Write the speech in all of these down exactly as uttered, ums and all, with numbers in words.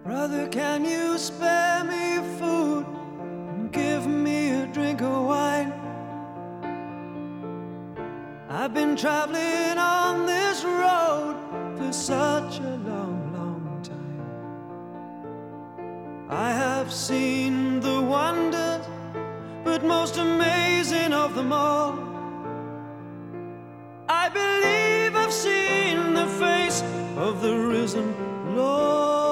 Brother, can you spare me food and give me a drink of wine? I've been traveling on this road for such a long, long time. I have seen the wonders, but most amazing of them all, I believe I've seen the face of the risen Lord.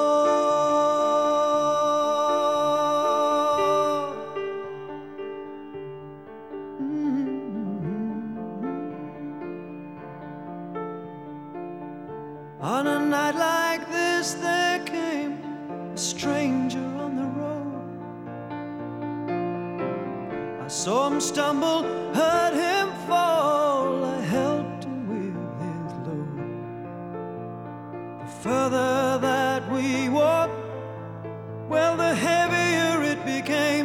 On a night like this there came a stranger on the road. I saw him stumble, heard him fall, I helped him with his load. The further that we walked, well, the heavier it became,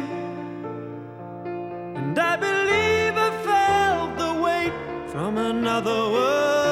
and I believe I felt the weight from another world.